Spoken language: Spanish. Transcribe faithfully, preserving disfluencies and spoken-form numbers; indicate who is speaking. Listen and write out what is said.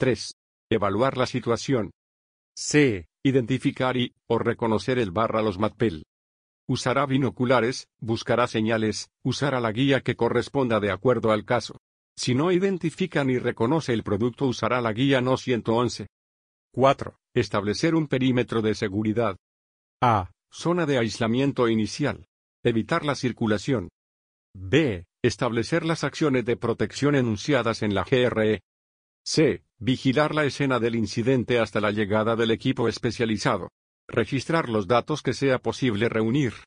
Speaker 1: tres. Evaluar la situación. C. Identificar y, o reconocer el barra los MATPEL. Usará binoculares, buscará señales, usará la guía que corresponda de acuerdo al caso. Si no identifica ni reconoce el producto, usará la guía no ciento once. cuatro. Establecer un perímetro de seguridad. A. Zona de aislamiento inicial. Evitar la circulación. B. Establecer las acciones de protección enunciadas en la G R E. C. Vigilar la escena del incidente hasta la llegada del equipo especializado. Registrar los datos que sea posible reunir.